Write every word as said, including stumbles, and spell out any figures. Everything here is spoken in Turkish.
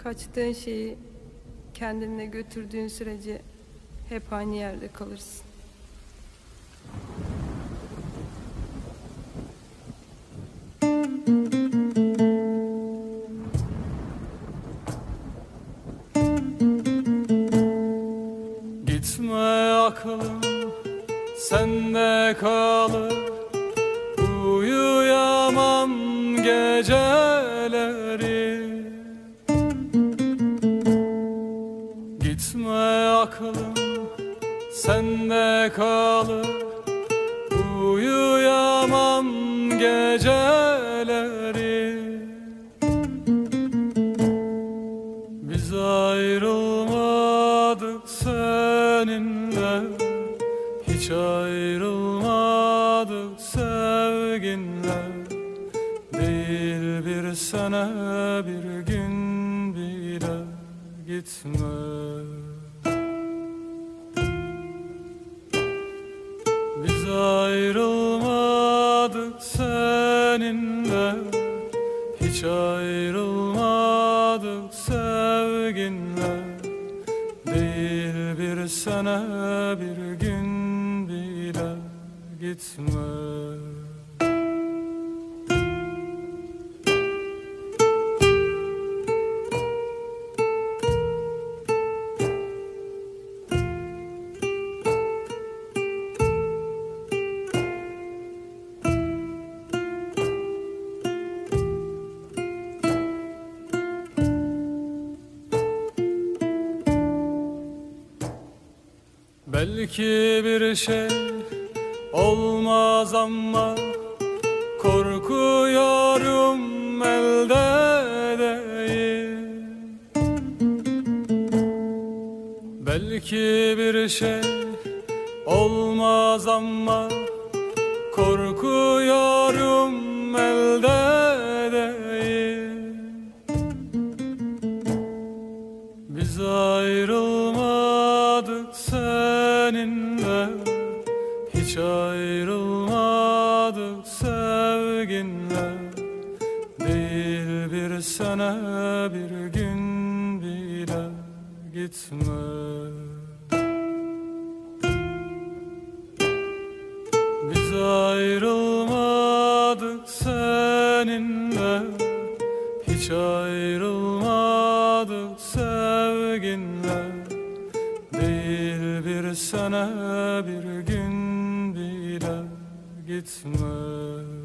Kaçtığın şeyi kendinle götürdüğün sürece hep aynı yerde kalırsın. Gitme aklım, sende kalır. Uyuyamam geceleri. Gitme aklım, sende kalır. Uyuyamam geceleri. Biz ayrılmadık seninle, hiç ayrılmadık sevginle. Değil bir sene, bir gün bile gitme. Biz ayrılmadık seninle, hiç ayrılmadık sevginle. Değil bir sene, bir gün bile gitme. Belki bir şey olmaz ama korkuyorum elde değil. Belki bir şey olmaz ama korkuyorum elde değil. Biz ayrılmadık seninle, hiç ayrılmadık sevginle. Değil bir sene, bir gün bile gitme. Biz ayrılmadık seninle, hiç ayrılmadık sevginle. Değil bir sene, bir gün bile gitme.